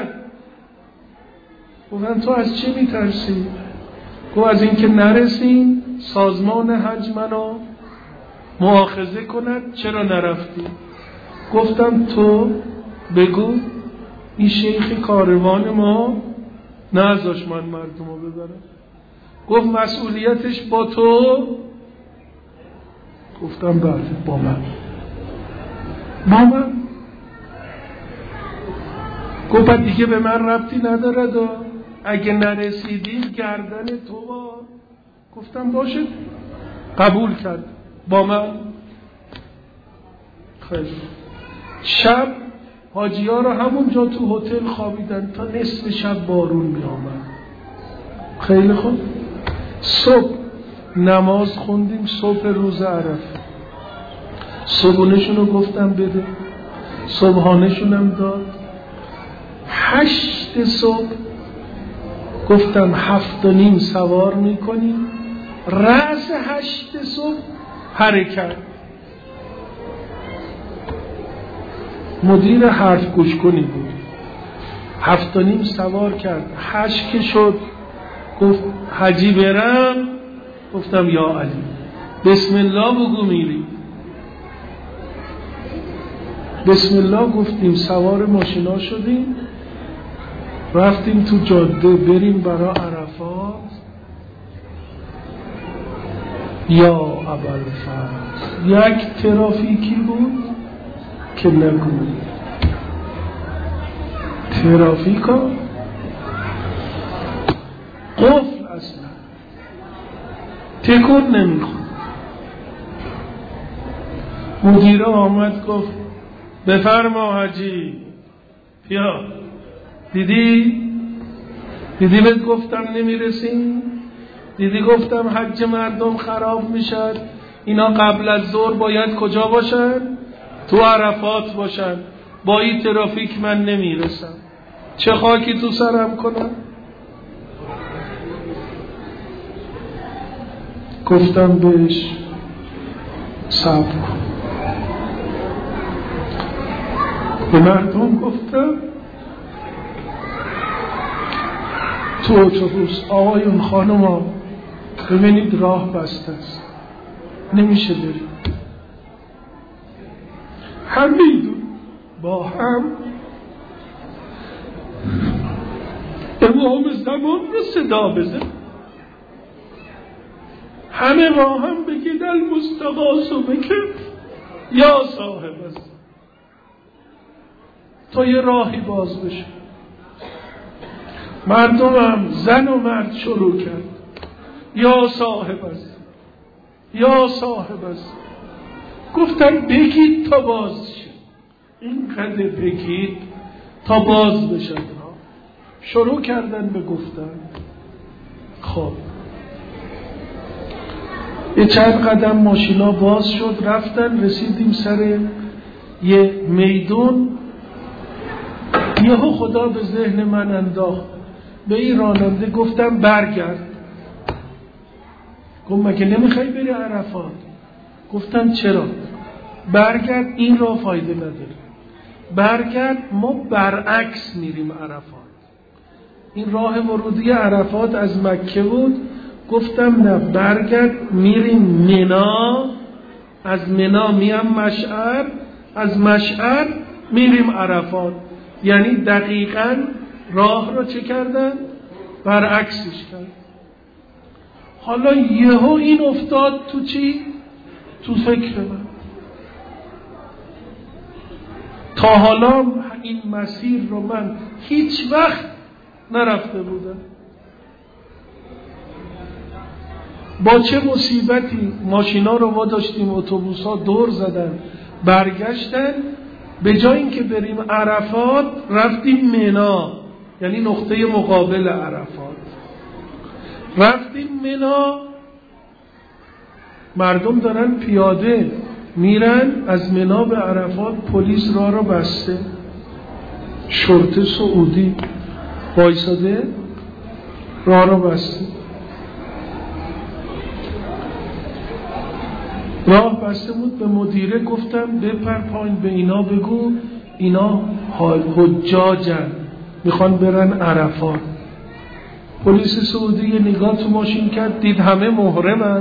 گفتم تو از چی میترسی؟ گفت از اینکه نرسیم سازمان حج منو مؤاخذه کند چرا نرفتی. گفتم تو بگو این شیخ کاروان ما نذاش من مردم رو ببرم. گفت مسئولیتش با تو؟ گفتم بله با من. با من؟ گفت دیگه به من ربطی نداره دا. اگه نرسیدیم گردن تو با. گفتم باشه، قبول کرد با من. خیلی شب حاجی ها رو همونجا تو هتل خوابیدن تا نصف شب بارون می آمد. خیلی خوب. صبح نماز خوندیم، صبح روز عرفه. صبحونشون رو گفتم بده، صبحانشون هم داد. هشت صبح گفتم هفت و نیم سوار میکنیم، رأس هشت صبح حرکت. مدیر حرف گوش کنی بود. هفت و نیم سوار کرد، هشت که شد گفت حجی برم. گفتم یا علی بسم الله بگو میری. بسم الله گفتیم، سوار ماشینا شدیم، رفتیم تو جاده بریم برای عرفات. یا ابوالفضل یک ترافیکی بود که نگوی. ترافیکا قفل اصلا تکون نمیخواد. مدیره آمد گفت بفرما حاجی بیا. دیدی؟ دیدی بهت گفتم نمیرسیم؟ دیدی گفتم حج مردم خراب میشد؟ اینا قبل از ظهر باید کجا باشن؟ تو عرفات باشن. با این ترافیک من نمیرسم. چه خاکی تو سرم کنم؟ گفتم بهش صبر کن. به مردم گفتم تو اتوبوس آقایون خانوما ببینید راه بسته است، نمیشه بریم. همین با هم امام زمان رو صدا بزن، همه با هم بگید المستغاث بک یا صاحب است، تا یه راهی باز بشه. مردم هم زن و مرد شروع کرد یا صاحب است، یا صاحب است. گفتم بگید تا باز شه، اینقدر بگید تا باز بشه. شروع کردن به گفتن. خب یه چند قدم ماشینا باز شد، رفتن، رسیدیم سر یه میدون. یهو خدا به ذهن من انداخت، به این راننده گفتم برگرد. گفت مگه نمیخوای بری عرفات؟ گفتم چرا؟ برگرد، این راه فایده نداره. برگرد، ما برعکس میریم عرفات. این راه ورودی عرفات از مکه بود. گفتم نه، برگرد، میریم منا، از منا میام مشعر، از مشعر میریم عرفات. یعنی دقیقاً راه رو چه کردن؟ برعکسش کرد. حالا یهو این افتاد تو چی؟ تو فکر من. تا حالا این مسیر رو من هیچ وقت نرفته بودم. با چه مصیبتی ماشینا رو ما داشتیم، اتوبوس‌ها دور زدن برگشتن. به جای اینکه بریم عرفات رفتیم منا، یعنی نقطه مقابل عرفات. رفتیم منا، مردم دارن پیاده میرن از منا به عرفات. پلیس راه رو بسته، شرطه سعودی وایساده راه رو بسته. راه بسته بود. به مدیره گفتم بپر پایین، به اینا بگو اینا حجاجن، میخوان برن عرفات. پلیس سعودی یه نگاه تو ماشین کرد، دید همه محرمن.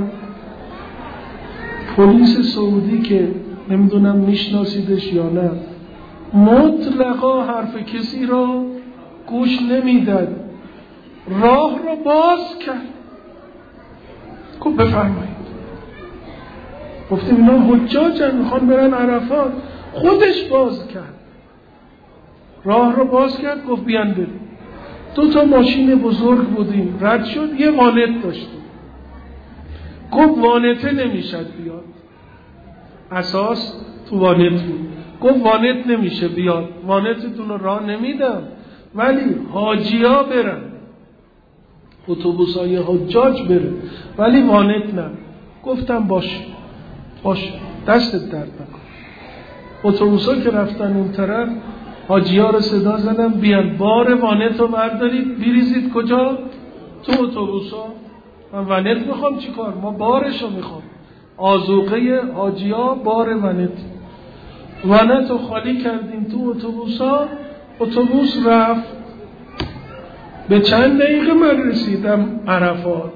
پلیس سعودی که نمیدونم میشناسیدش یا نه، مطلقا حرف کسی را گوش نمیداد، راه رو باز کرد. گفت بفرمایید. گفتیم اینا حجاجن، میخوان برن عرفات. خودش باز کرد، راه رو باز کرد. گفت بیان بریم. دو تا ماشین بزرگ بودیم، رد شد، یه وانت داشتیم. گفت وانته نمیشد بیاد، اساس تو وانت بود. گفت وانت نمیشه بیاد، وانتتون رو راه نمیدم، ولی حاجیا برن، اتوبوسای حجاج بره، ولی وانت نه. گفتم باشه باشه، دستت درد نکن. اتوبوسا که رفتن اون طرف، حاجیا رو صدا زدم بیان بار وانت رو بردارید بریزید کجا؟ تو اتوبوسا. من وانت میخوام چی کار؟ ما بارش رو میخوام. آذوقه حاجیا بار وانت. وانت رو خالی کردیم تو اتوبوسا. اتوبوس رفت. به چند دقیقه من رسیدم عرفات؟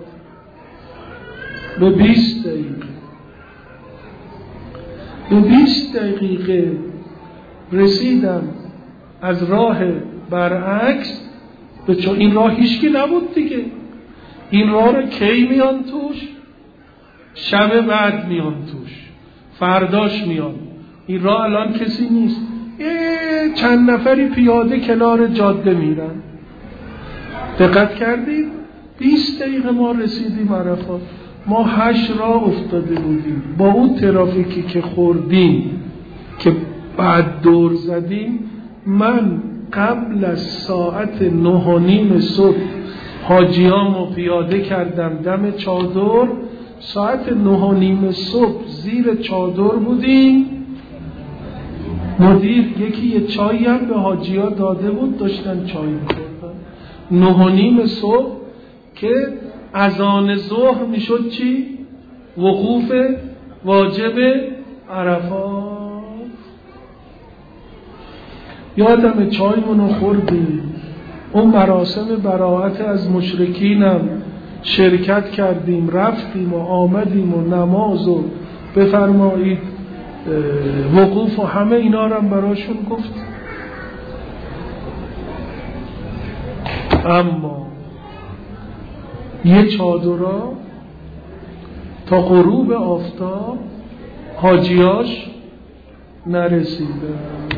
به بیست دقیقه. به بیست دقیقه رسیدم از راه برعکس. به چون این راه هیچکی نبود دیگه. این راه رو کی میان توش؟ شب بعد میان توش، فرداش میان. این راه الان کسی نیست، یه چند نفری پیاده کنار جاده میرن. دقت کردید؟ بیست دقیقه ما رسیدیم عرفات. ما هشت راه افتاده بودیم با اون ترافیکی که خوردیم که بعد دور زدیم. من قبل از ساعت نه و نیم صبح حاجیامو پیاده کردم دم چادر. ساعت نه و نیم صبح زیر چادر بودیم. مدیر یکی یه چایی هم به حاجیا داده بود، داشتن چای می‌خوردن. نه و نیم صبح که اذان ظهر میشد چی؟ وقوف واجب عرفات. یادم چایمونو خوردیم. اون مراسم براءت از مشرکینم شرکت کردیم، رفتیم و آمدیم و نماز و بفرمایید وقوف و همه اینا رو هم براشون گفت. اما یه چادرها تا غروب آفتاب حاجیاش نرسیده.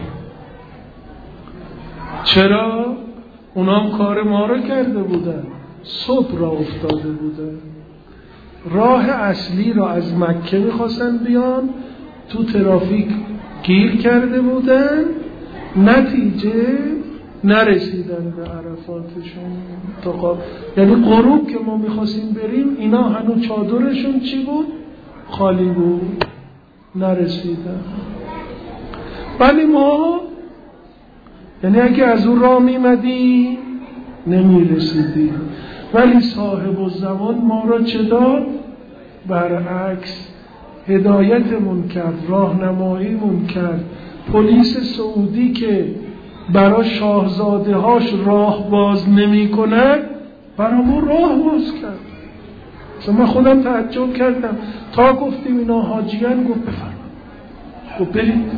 چرا؟ اونام کار ما رو کرده بودن، صبح را افتاده بودن. راه اصلی را از مکه میخواستن بیان، تو ترافیک گیر کرده بودن، نتیجه نرسیدن به عرفاتشون. تا یعنی غروب که ما میخواستیم بریم، اینا هنوز چادرشون چی بود؟ خالی بود، نرسیدن. ولی ما یعنی اگه از اون راه میمدیم نمیرسیدیم. ولی صاحب الزمان ما را چه داد؟ برعکس هدایتمون کرد، راهنماییمون کرد. پلیس سعودی که برای شاهزاده هاش راه باز نمی کند، برامون راه باز کرد. چون من خودم تعجب کردم، تا گفتیم اینا حاجیان، گفت بفرمایید، گفت برید.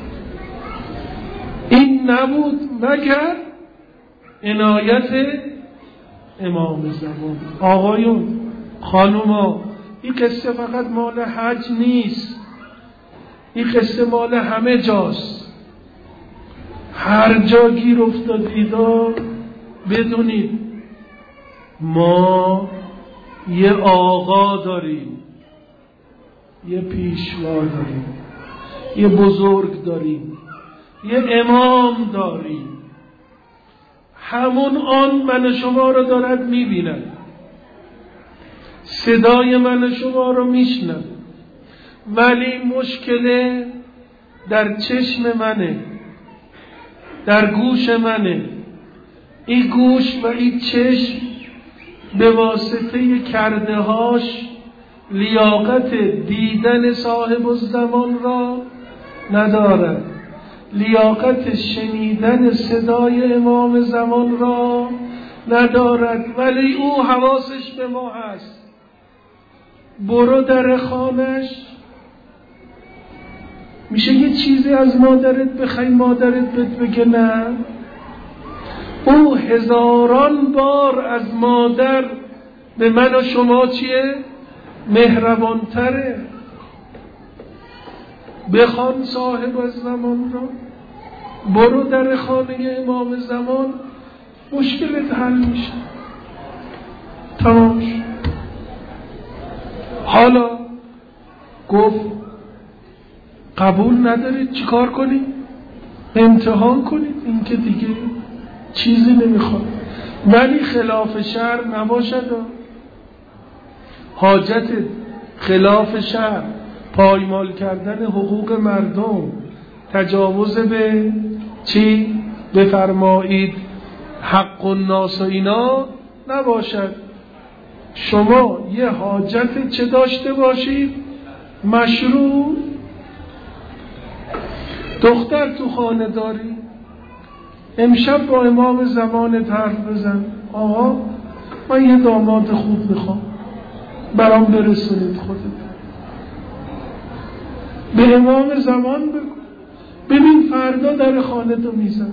این نبود مگر عنایت امام زمان. آقایون، خانوما، این قصه فقط مال حج نیست، این قصه مال همه جاست. هر جا گیر افتادید بدونید ما یه آقا داریم، یه پیشوا داریم، یه بزرگ داریم، یه امام داریم. همون آن من شما رو دارد میبیند، صدای من شما رو میشنم، ولی مشکل در چشم منه، در گوش منه. این گوش و این چشم به واسطه کرده هاش لیاقت دیدن صاحب الزمان را ندارد، لیاقت شنیدن صدای امام زمان را ندارد، ولی او حواسش به ما هست. برو در خانش، میشه یه چیزی از مادرت بخوای مادرت بهت بگه نه؟ او هزاران بار از مادر به من و شما چیه؟ مهربانتره. بخوان صاحب الزمان را، برو در خانه امام زمان، مشکلت حل میشه. تمام شد. حالا گفت قبول ندارید چیکار کنید؟ امتحان کنید، این که دیگه چیزی نمیخواد، ولی خلاف شرع نباشد. حاجت خلاف شرع، پایمال کردن حقوق مردم، تجاوز به چی؟ بفرمایید حق الناس و اینا نباشد. شما یه حاجت چه داشته باشید؟ مشروع. دختر تو خانه داری، امشب با امام زمانت حرف بزن، آقا من یه داماد خوب میخوام، برام برسونید خودت. به امام زمان بگو، ببین فردا در خانه تو میزن.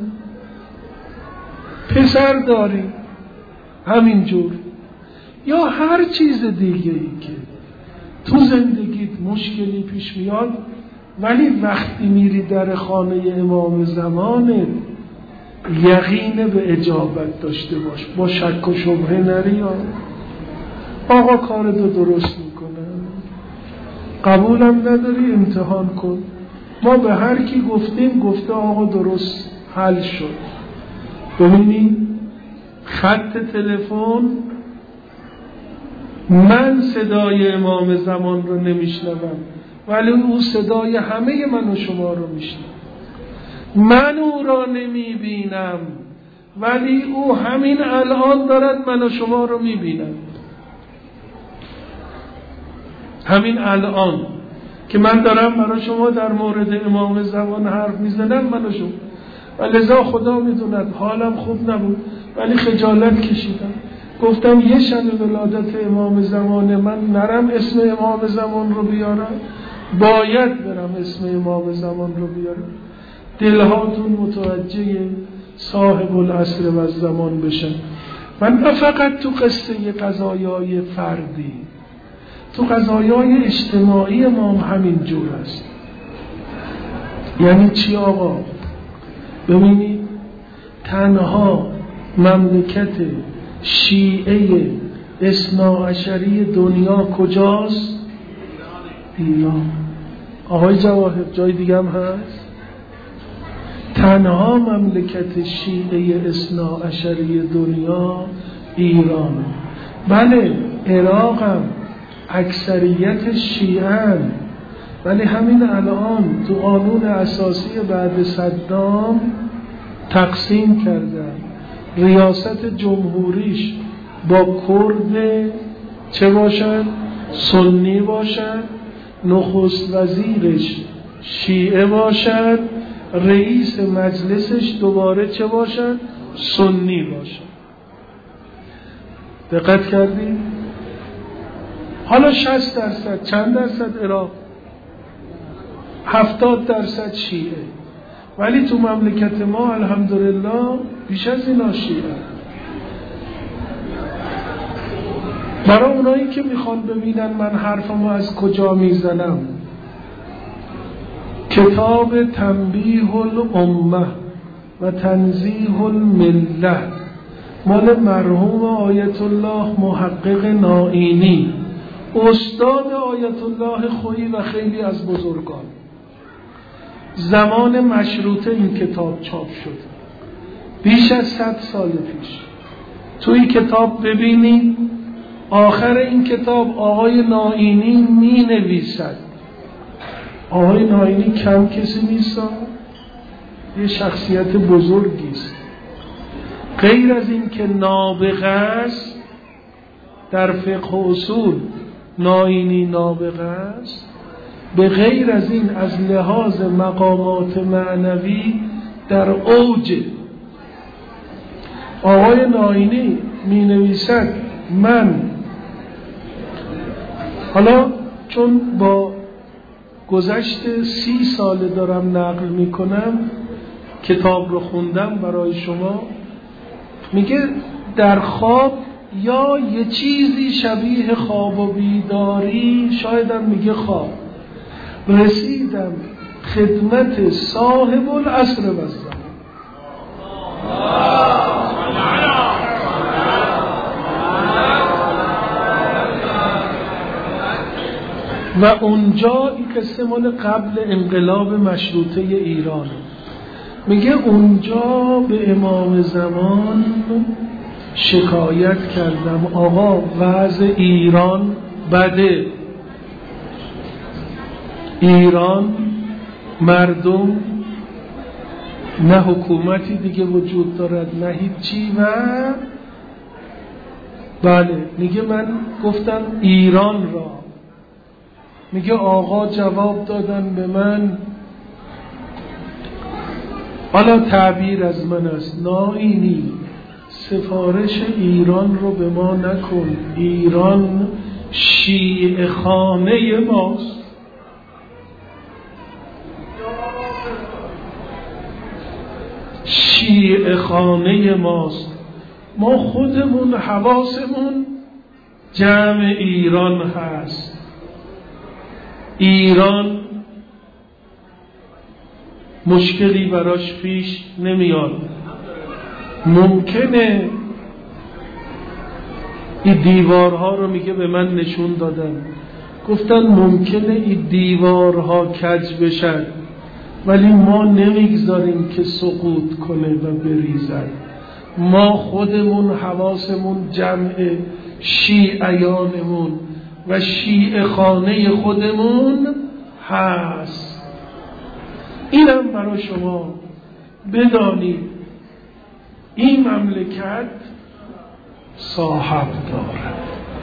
پسر داری همینجور، یا هر چیز دیگه ای که تو زندگیت مشکلی پیش میاد، ولی وقتی میری در خانه امام زمانت یقین به اجابت داشته باش، با شک و شبهه نری. آقا کارتو درست میکنه، قبولم نداری امتحان کن. ما به هر کی گفتیم گفته آقا درست حل شد. ببینید خط تلفن، من صدای امام زمان رو نمیشنوم، ولی او صدای همه من و شما رو میشنوه. من او را نمیبینم، ولی او همین الان دارد من و شما رو میبینم. همین الان که من دارم برای شما در مورد امام زمان حرف میزنم، من و شما، و لذا خدا میدوند حالم خوب نبود، ولی خجالت کشیدم، گفتم یه شب ولادت امام زمان من نرم اسم امام زمان رو بیارم، باید برم اسم امام زمان رو بیارم. دلهاتون متوجه صاحب العصر و الزمان بشن. من نه فقط تو قصه قضایای فردی، تو قضایای اجتماعی ما هم همین جور است. یعنی چی آقا؟ ببینید تنها مملکت شیعه اثناعشری دنیا کجاست؟ ایران. آقای جواهر جای دیگه هم هست؟ تنها مملکت شیعه اثناعشری دنیا ایران. بله عراق هم اکثریت شیعه، ولی همین الان تو قانون اساسی بعد صدام تقسیم کردن، ریاست جمهوریش با کرد چه باشن؟ سنی باشن، نخست وزیرش شیعه باشن، رئیس مجلسش دوباره چه باشن؟ سنی باشن. دقت کردی؟ حالا شصت درصد چند درصد عراق؟ هفتاد درصد شیعه، ولی تو مملکت ما الحمدلله بیش از اینا شیعه. برای اونایی که میخوان ببینن من حرفمو از کجا میزنم، کتاب تنبیه الامه و تنزیه المله مال مرحوم آیت الله محقق نائینی، استاد آیت الله خویی و خیلی از بزرگان. زمان مشروطه این کتاب چاپ شد، بیش از صد سال پیش. توی کتاب ببینید آخر این کتاب آقای نائینی می نویسد. آقای نائینی کم کسی نیست، یه شخصیت بزرگی است. غیر از این که نابغه است در فقه و اصول، نائینی نابغه است، به غیر از این از لحاظ مقامات معنوی در اوج. آقای نائینی می نویسد من، حالا چون با گذشت سی ساله دارم نقل می کنم، کتاب رو خوندم برای شما، میگه در خواب یا یه چیزی شبیه خواب و بیداری، شایدم میگه خواب، رسیدم خدمت صاحب العصر و الزمان. و اونجا این قصه مال قبل انقلاب مشروطه ایران، میگه اونجا به امام زمان شکایت کردم آقا وضع ایران بده، ایران مردم نه حکومتی دیگه وجود دارد نه هیچی. و بله میگه من گفتم ایران را، میگه آقا جواب دادن به من، حالا تعبیر از من است، نائینی سفارش ایران رو به ما نکن، ایران شیعه خانه ماست. شیعه خانه ماست، ما خودمون حواسمون جمع ایران هست. ایران مشکلی براش پیش نمیاد، ممکنه این دیوارها رو میگه به من نشون دادن، گفتن ممکنه این دیوارها کج بشن ولی ما نمیگذاریم که سقوط کنه و بریزن. ما خودمون حواسمون جمع شیعیانمون و شیعه خانه خودمون هست. اینم برای شما بدانید این مملکت صاحب دارد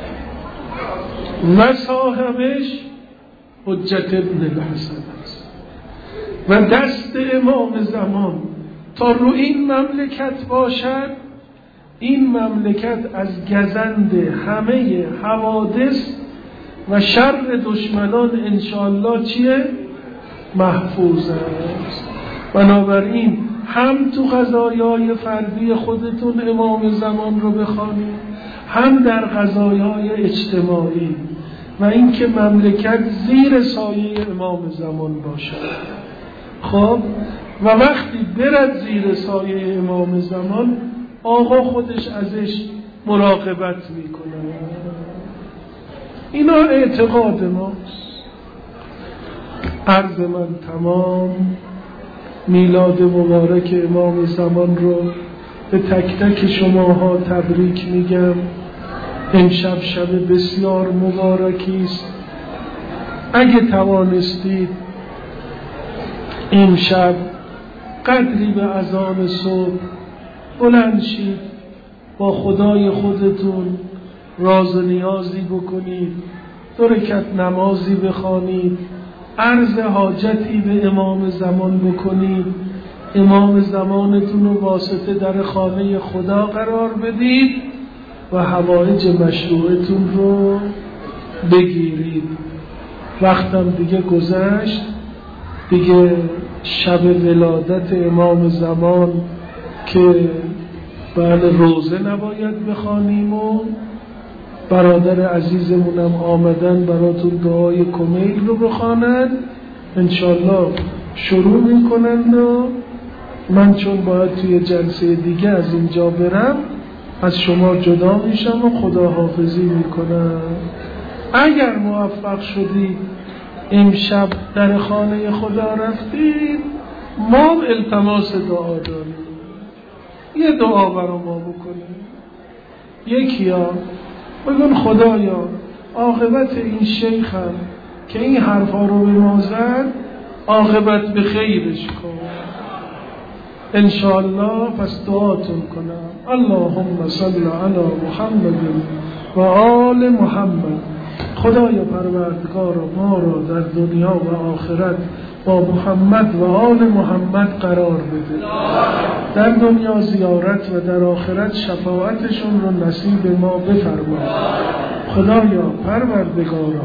و صاحبش حجت ابن الحسن است و دست امام زمان تا رو این مملکت باشد. این مملکت از گزند همه حوادث و شر دشمنان انشاءالله چیه؟ محفوظ است. بنابراین هم تو قضایای فردی خودتون امام زمان رو بخوانید، هم در قضایای اجتماعی، و اینکه مملکت زیر سایه امام زمان باشد. خب و وقتی برد زیر سایه امام زمان آقا خودش ازش مراقبت میکنه. اینا اعتقاد ماست. عرض من تمام. میلاد مبارک امام زمان رو به تک تک شماها تبریک میگم. امشب شب بسیار مبارکی است. اگه توانستید امشب قدری به اذان صبح بلند شید، با خدای خودتون راز و نیازی بکنید، دو رکعت نمازی بخوانید، عرض حاجتی به امام زمان بکنید، امام زمانتون رو واسطه در خانه خدا قرار بدید و حوائج مشروعتون رو بگیرید. وقتم دیگه گذشت، دیگه شب ولادت امام زمان که بله روزه نباید بخوانیم و برادر عزیزمونم آمدن براتون دعای کمیل رو بخوانند انشالله شروع میکنند و من چون باید توی جلسه دیگه از اینجا برم از شما جدا میشم و خداحافظی میکنم. اگر موفق شدید امشب در خانه خدا رفتید، ما التماس دعا داریم، یه دعا برای ما بکنید. یکی ها بگن خدایا عاقبت این شیخم که این حرفا رو به ما زد عاقبت به خیرش کن انشاءالله. پس دعاتون کنم اللهم صل علی محمد و آل محمد. خدایا پروردگار ما را در دنیا و آخرت با محمد و آل محمد قرار بده، در دنیا زیارت و در آخرت شفاعتشون رو نصیب ما بفرما. خدایا پروردگارا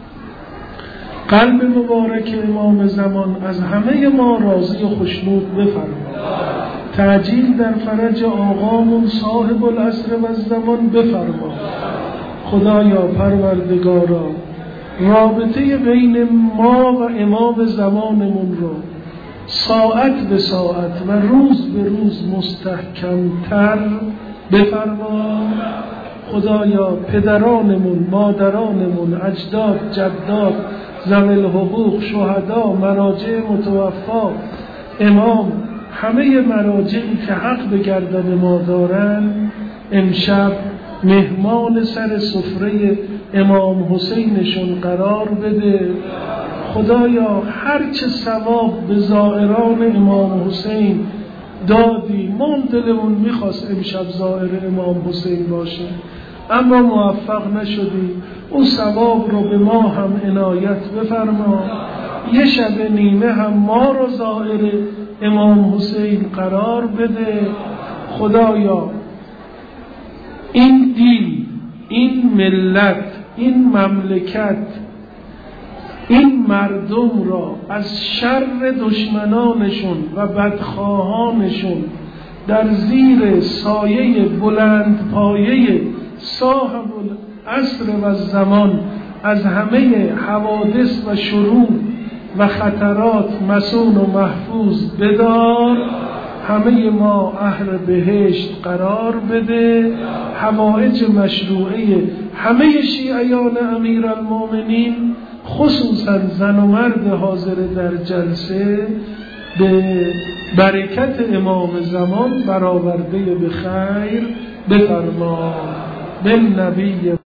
قلب مبارک امام زمان از همه ما راضی و خوشنود بفرما. تعجیل در فرج آقامون صاحب العصر و الزمان بفرما. خدایا پروردگارا رابطه بین ما و امام زمانمون رو ساعت به ساعت و روز به روز مستحکمتر بفرما. خدایا پدرانمون، مادرانمون، اجداد، جداد، ذوی الحقوق، شهدا، مراجع متوفا، امام، همه مراجعی که حق به گردن ما دارن امشب مهمان سر سفره امام حسینشون قرار بده. خدایا هرچه ثواب به زائران امام حسین دادی، ما دلمون میخواست امشب زائر امام حسین باشه اما موفق نشدی، اون ثواب رو به ما هم عنایت بفرما. یه شب نیمه هم ما رو زائر امام حسین قرار بده. خدایا این دین، این ملت، این مملکت، این مردم را از شر دشمنانشون و بدخواهانشون در زیر سایه بلند پایه صاحب العصر و زمان از همه حوادث و شرور و خطرات مسون و محفوظ بدار. همه ما اهل بهشت قرار بده. حوائج مشروعه همه شیعیان امیرالمومنین خصوصا زن و مرد حاضر در جلسه به برکت امام زمان برآورده به خیر بفرما. بالنبی